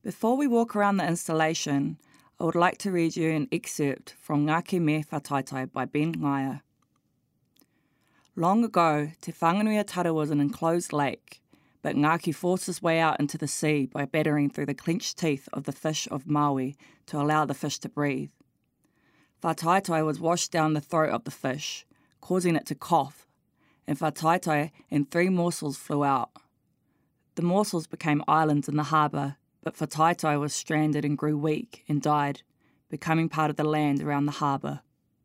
Before we walk around the installation, I would like to read you an excerpt from Ngāki Me Whataetae by Ben Ngaia. Long ago, Te Whanganuiatara was an enclosed lake, but Ngāki forced his way out into the sea by battering through the clenched teeth of the fish of Maui to allow the fish to breathe. Whataetae was washed down the throat of the fish, causing it to cough, and Whataetae and 3 morsels flew out. The morsels became islands in the harbour, but Whataetae was stranded and grew weak and died, becoming part of the land around the harbour.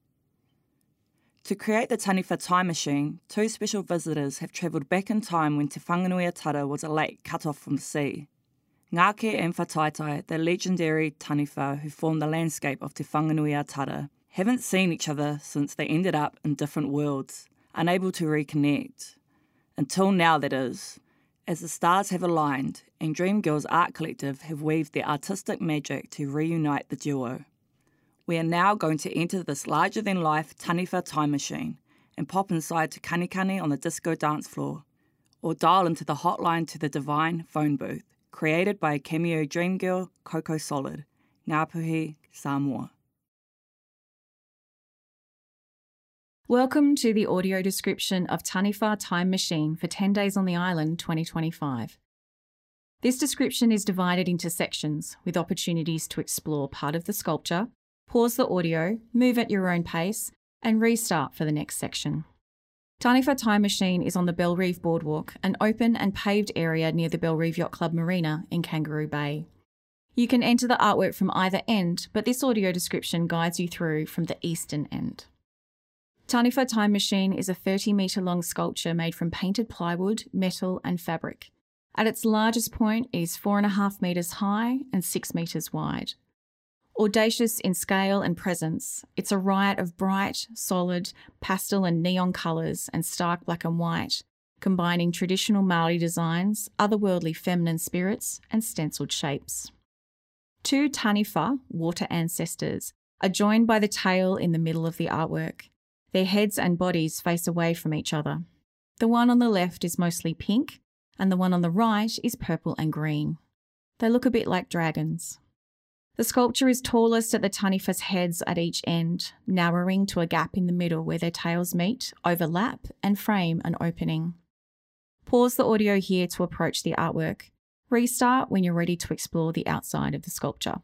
To create the Taniwha time machine, 2 special visitors have travelled back in time when Te Whanganuiatara was a lake cut off from the sea. Ngāke and Whataetae, the legendary Taniwha who formed the landscape of Te Whanganuiatara, haven't seen each other since they ended up in different worlds, unable to reconnect. Until now, that is, as the stars have aligned and Dreamgirls Art Collective have weaved their artistic magic to reunite the duo. We are now going to enter this larger-than-life Taniwha time machine and pop inside to Kanikani on the disco dance floor, or dial into the hotline to the Divine phone booth, created by cameo dreamgirl Coco Solid, Ngāpuhi, Samoa. Welcome to the audio description of Taniwha Time Machine for 10 Days on the Island 2025. This description is divided into sections with opportunities to explore part of the sculpture, pause the audio, move at your own pace, and restart for the next section. Taniwha Time Machine is on the Bellerive Boardwalk, an open and paved area near the Bellerive Yacht Club Marina in Kangaroo Bay. You can enter the artwork from either end, but this audio description guides you through from the eastern end. Taniwha Time Machine is a 30-metre long sculpture made from painted plywood, metal and fabric. At its largest point, it is 4.5 metres high and 6 metres wide. Audacious in scale and presence, it's a riot of bright, solid, pastel and neon colours and stark black and white, combining traditional Māori designs, otherworldly feminine spirits and stencilled shapes. 2 Taniwha, water ancestors, are joined by the tail in the middle of the artwork. Their heads and bodies face away from each other. The one on the left is mostly pink and the one on the right is purple and green. They look a bit like dragons. The sculpture is tallest at the Taniwha's heads at each end, narrowing to a gap in the middle where their tails meet, overlap, and frame an opening. Pause the audio here to approach the artwork. Restart when you're ready to explore the outside of the sculpture.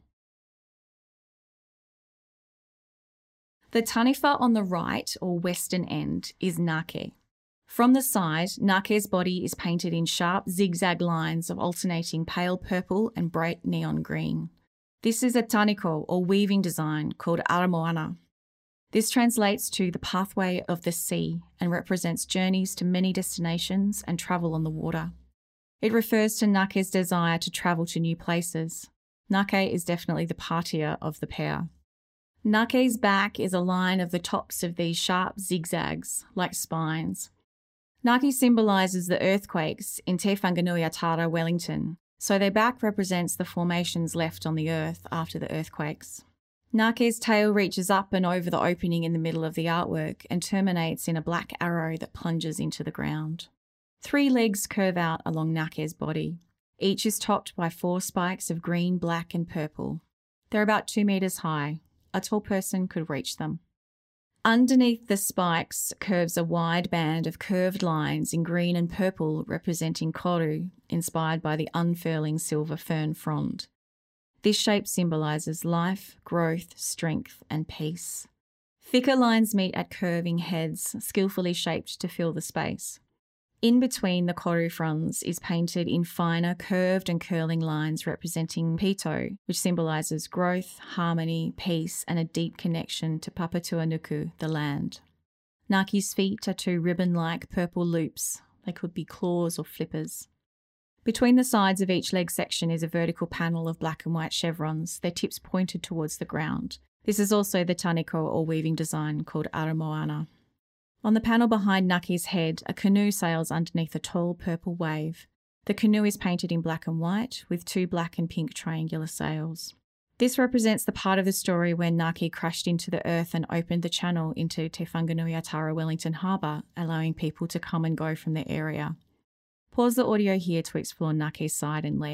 The Taniwha on the right, or western end, is Ngāke. From the side, Ngāke's body is painted in sharp zigzag lines of alternating pale purple and bright neon green. This is a taniko, or weaving design, called aramoana. This translates to the pathway of the sea and represents journeys to many destinations and travel on the water. It refers to Ngāke's desire to travel to new places. Ngāke is definitely the patia of the pair. Ngāke's back is a line of the tops of these sharp zigzags, like spines. Ngāke symbolises the earthquakes in Te Whanganuiatara, Wellington, so their back represents the formations left on the earth after the earthquakes. Ngāke's tail reaches up and over the opening in the middle of the artwork and terminates in a black arrow that plunges into the ground. 3 legs curve out along Ngāke's body. Each is topped by 4 spikes of green, black and purple. They're about 2 metres high. A tall person could reach them. Underneath the spikes curves a wide band of curved lines in green and purple representing koru, inspired by the unfurling silver fern frond. This shape symbolises life, growth, strength and peace. Thicker lines meet at curving heads, skillfully shaped to fill the space. In between the koru fronds is painted in finer curved and curling lines representing pito, which symbolises growth, harmony, peace and a deep connection to Papatūānuku, the land. Ngāke's feet are 2 ribbon-like purple loops. They could be claws or flippers. Between the sides of each leg section is a vertical panel of black and white chevrons, their tips pointed towards the ground. This is also the taniko or weaving design called aramoana. On the panel behind Ngāke's head, a canoe sails underneath a tall purple wave. The canoe is painted in black and white, with 2 black and pink triangular sails. This represents the part of the story when Ngāke crashed into the earth and opened the channel into Te Whanganuiatara Wellington Harbour, allowing people to come and go from the area. Pause the audio here to explore Ngāke's side and legs.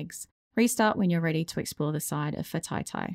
Restart when you're ready to explore the side of Whataitae.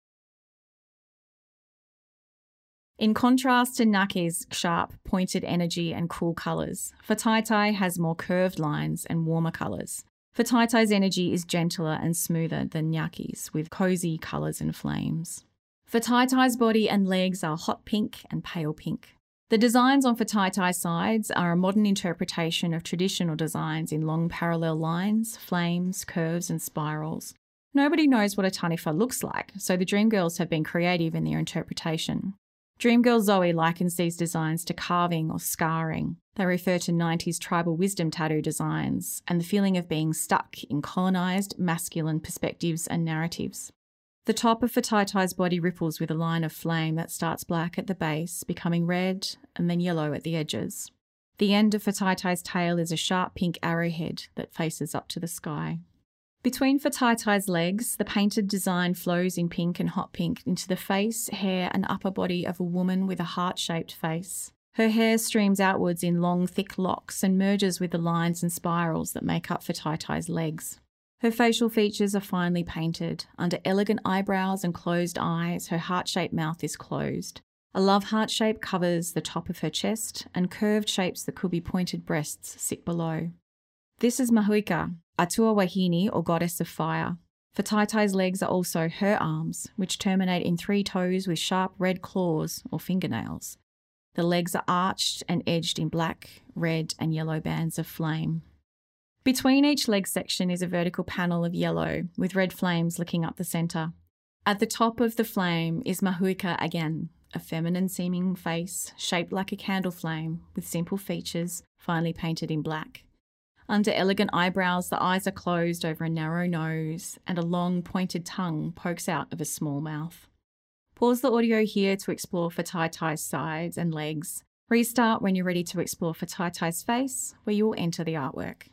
In contrast to Ngake's sharp, pointed energy and cool colours, Whataitae has more curved lines and warmer colours. Whataitae's energy is gentler and smoother than Ngake's, with cosy colours and flames. Whataitae's body and legs are hot pink and pale pink. The designs on Whataitae's sides are a modern interpretation of traditional designs in long parallel lines, flames, curves and spirals. Nobody knows what a taniwha looks like, so the Dreamgirls have been creative in their interpretation. Dreamgirl Zoe likens these designs to carving or scarring. They refer to 90s tribal wisdom tattoo designs and the feeling of being stuck in colonised, masculine perspectives and narratives. The top of Whataitae's body ripples with a line of flame that starts black at the base, becoming red and then yellow at the edges. The end of Whataitae's tail is a sharp pink arrowhead that faces up to the sky. Between Whataitae's legs, the painted design flows in pink and hot pink into the face, hair and upper body of a woman with a heart-shaped face. Her hair streams outwards in long, thick locks and merges with the lines and spirals that make up Whataitae's legs. Her facial features are finely painted. Under elegant eyebrows and closed eyes, her heart-shaped mouth is closed. A love heart shape covers the top of her chest, and curved shapes that could be pointed breasts sit below. This is Mahuika, Atua Wahine, or goddess of fire. Whataitae's legs are also her arms, which terminate in 3 toes with sharp red claws or fingernails. The legs are arched and edged in black, red and yellow bands of flame. Between each leg section is a vertical panel of yellow with red flames licking up the centre. At the top of the flame is Mahuika again, a feminine-seeming face shaped like a candle flame with simple features finely painted in black. Under elegant eyebrows, the eyes are closed over a narrow nose and a long pointed tongue pokes out of a small mouth. Pause the audio here to explore Whataitae's sides and legs. Restart when you're ready to explore Whataitae's face, where you will enter the artwork.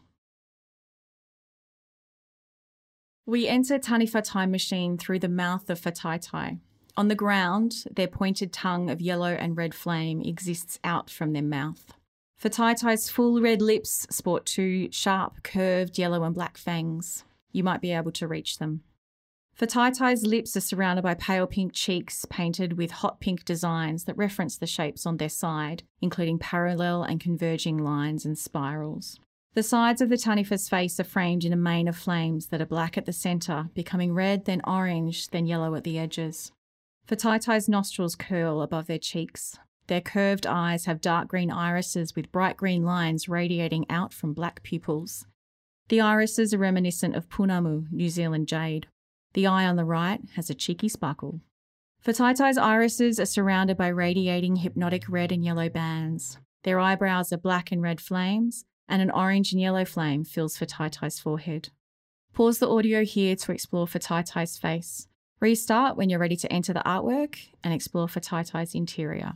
We enter Taniwha Time Machine through the mouth of Whataitae. On the ground, their pointed tongue of yellow and red flame exists out from their mouth. Whataitae's full red lips sport 2 sharp, curved yellow and black fangs. You might be able to reach them. Whataitae's lips are surrounded by pale pink cheeks painted with hot pink designs that reference the shapes on their side, including parallel and converging lines and spirals. The sides of the taniwha's face are framed in a mane of flames that are black at the centre, becoming red, then orange, then yellow at the edges. Whataitae's nostrils curl above their cheeks. Their curved eyes have dark green irises with bright green lines radiating out from black pupils. The irises are reminiscent of punamu, New Zealand jade. The eye on the right has a cheeky sparkle. Whataitae's irises are surrounded by radiating hypnotic red and yellow bands. Their eyebrows are black and red flames, and an orange and yellow flame fills Whataitae's forehead. Pause the audio here to explore Whataitae's face. Restart when you're ready to enter the artwork and explore Whataitae's interior.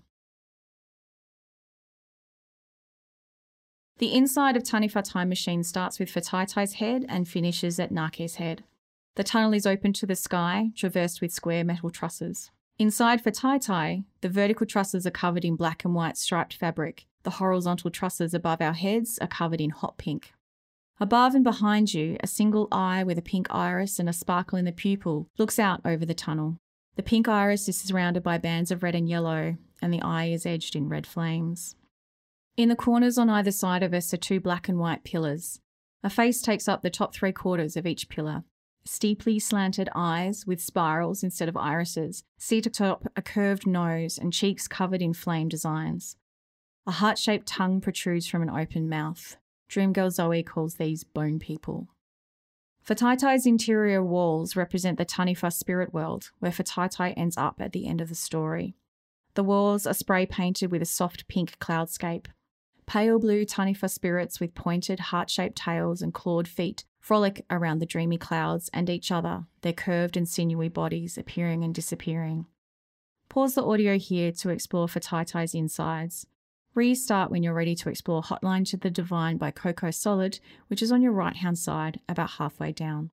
The inside of Taniwha Time Machine starts with Whataitae's head and finishes at Ngake's head. The tunnel is open to the sky, traversed with square metal trusses. Inside Whataitae, the vertical trusses are covered in black and white striped fabric. The horizontal trusses above our heads are covered in hot pink. Above and behind you, a single eye with a pink iris and a sparkle in the pupil looks out over the tunnel. The pink iris is surrounded by bands of red and yellow, and the eye is edged in red flames. In the corners on either side of us are 2 black and white pillars. A face takes up the top 3/4 of each pillar. Steeply slanted eyes with spirals instead of irises sit atop a curved nose and cheeks covered in flame designs. A heart-shaped tongue protrudes from an open mouth. Dreamgirl Zoe calls these bone people. Whataitae's interior walls represent the Taniwha spirit world, where Whataitae ends up at the end of the story. The walls are spray painted with a soft pink cloudscape. Pale blue Taniwha spirits with pointed heart-shaped tails and clawed feet frolic around the dreamy clouds and each other, their curved and sinewy bodies appearing and disappearing. Pause the audio here to explore Whataitae's insides. Restart when you're ready to explore Hotline to the Divine by Coco Solid, which is on your right-hand side, about halfway down.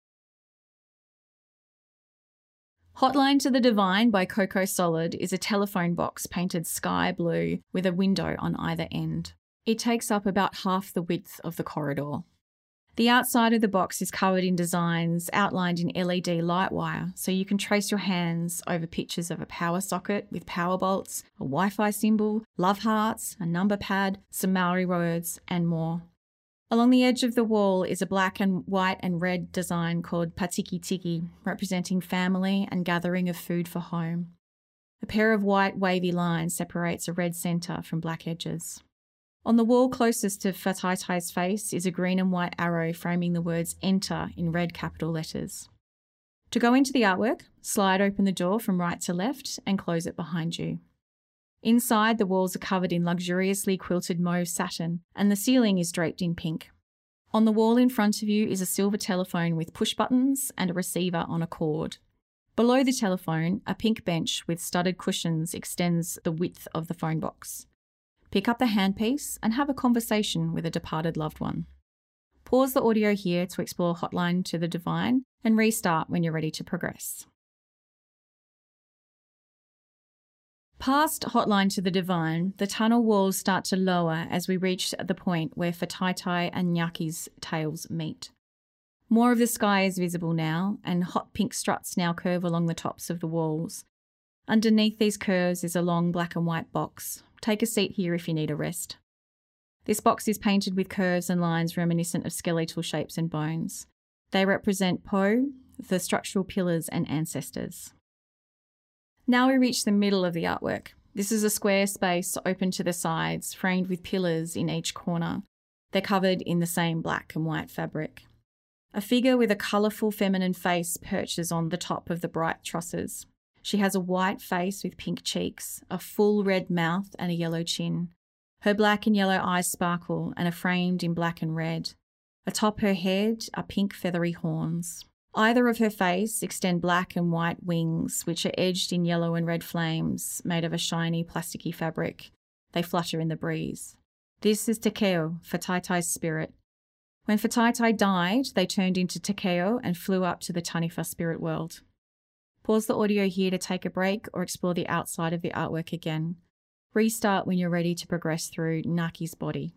Hotline to the Divine by Coco Solid is a telephone box painted sky blue with a window on either end. It takes up about half the width of the corridor. The outside of the box is covered in designs outlined in LED light wire, so you can trace your hands over pictures of a power socket with power bolts, a Wi-Fi symbol, love hearts, a number pad, some Maori words, and more. Along the edge of the wall is a black and white and red design called Patiki Tiki, representing family and gathering of food for home. A pair of white wavy lines separates a red centre from black edges. On the wall closest to Whataitai's face is a green and white arrow framing the words "Enter" in red capital letters. To go into the artwork, slide open the door from right to left and close it behind you. Inside, the walls are covered in luxuriously quilted mauve satin and the ceiling is draped in pink. On the wall in front of you is a silver telephone with push buttons and a receiver on a cord. Below the telephone, a pink bench with studded cushions extends the width of the phone box. Pick up the handpiece and have a conversation with a departed loved one. Pause the audio here to explore Hotline to the Divine and restart when you're ready to progress. Past Hotline to the Divine, the tunnel walls start to lower as we reach the point where Whataitai and Nyaki's tails meet. More of the sky is visible now, and hot pink struts now curve along the tops of the walls. Underneath these curves is a long black and white box. Take a seat here if you need a rest. This box is painted with curves and lines reminiscent of skeletal shapes and bones. They represent Po, the structural pillars and ancestors. Now we reach the middle of the artwork. This is a square space open to the sides, framed with pillars in each corner. They're covered in the same black and white fabric. A figure with a colourful feminine face perches on the top of the bright trusses. She has a white face with pink cheeks, a full red mouth and a yellow chin. Her black and yellow eyes sparkle and are framed in black and red. Atop her head are pink feathery horns. Either of her face extend black and white wings, which are edged in yellow and red flames made of a shiny plasticky fabric. They flutter in the breeze. This is Tekeo, Whataitai's spirit. When Whataitai died, they turned into Tekeo and flew up to the Taniwha spirit world. Pause the audio here to take a break or explore the outside of the artwork again. Restart when you're ready to progress through Ngaki's body.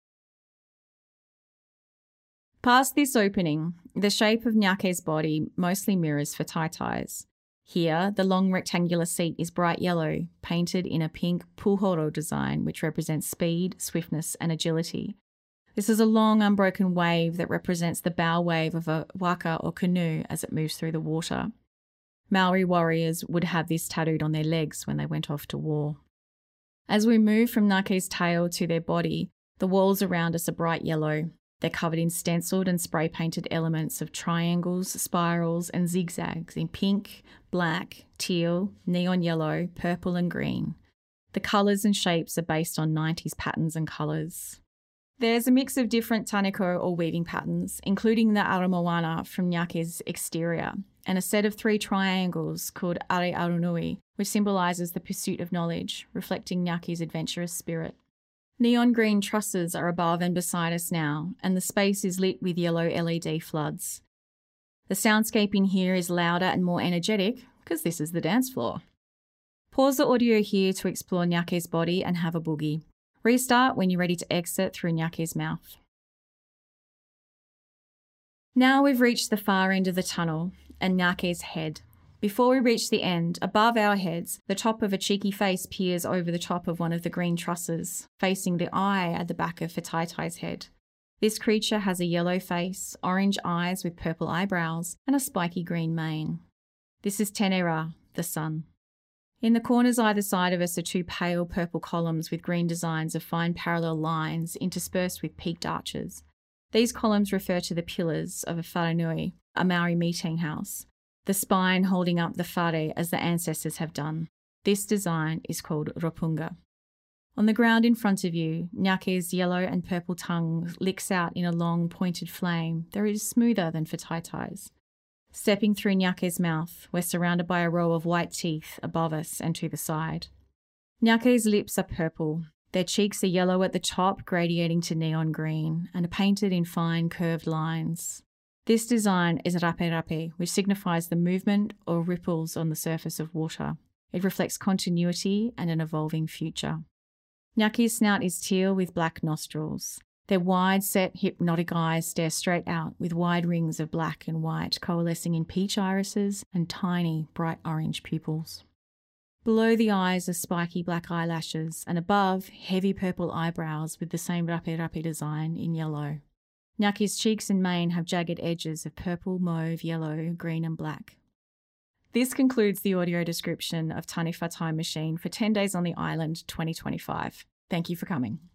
Past this opening, the shape of Nyake's body mostly mirrors Whataitai's. Here, the long rectangular seat is bright yellow, painted in a pink puhoro design which represents speed, swiftness and agility. This is a long unbroken wave that represents the bow wave of a waka or canoe as it moves through the water. Maori warriors would have this tattooed on their legs when they went off to war. As we move from Ngake's tail to their body, the walls around us are bright yellow. They're covered in stenciled and spray-painted elements of triangles, spirals and zigzags in pink, black, teal, neon yellow, purple and green. The colours and shapes are based on 90s patterns and colours. There's a mix of different taneko or weaving patterns, including the aramoana from Nyake's exterior, and a set of 3 triangles called Are Arunui, which symbolises the pursuit of knowledge, reflecting Nyake's adventurous spirit. Neon green trusses are above and beside us now, and the space is lit with yellow LED floods. The soundscape in here is louder and more energetic, because this is the dance floor. Pause the audio here to explore Nyake's body and have a boogie. Restart when you're ready to exit through Nyake's mouth. Now we've reached the far end of the tunnel and Nyake's head. Before we reach the end, above our heads, the top of a cheeky face peers over the top of one of the green trusses, facing the eye at the back of Whataitai's head. This creature has a yellow face, orange eyes with purple eyebrows, and a spiky green mane. This is Tenera, the sun. In the corners either side of us are 2 pale purple columns with green designs of fine parallel lines interspersed with peaked arches. These columns refer to the pillars of a wharenui, a Maori meeting house, the spine holding up the whare as the ancestors have done. This design is called ropunga. On the ground in front of you, Nyake's yellow and purple tongue licks out in a long pointed flame that is smoother than Whataitai's. Stepping through Nyake's mouth, we're surrounded by a row of white teeth above us and to the side. Nyake's lips are purple. Their cheeks are yellow at the top, gradiating to neon green, and are painted in fine curved lines. This design is rape rape, which signifies the movement or ripples on the surface of water. It reflects continuity and an evolving future. Nyake's snout is teal with black nostrils. Their wide-set, hypnotic eyes stare straight out with wide rings of black and white coalescing in peach irises and tiny, bright orange pupils. Below the eyes are spiky black eyelashes, and above, heavy purple eyebrows with the same rape design in yellow. Ngaki's cheeks and mane have jagged edges of purple, mauve, yellow, green and black. This concludes the audio description of Taniwha Time Machine for 10 Days on the Island 2025. Thank you for coming.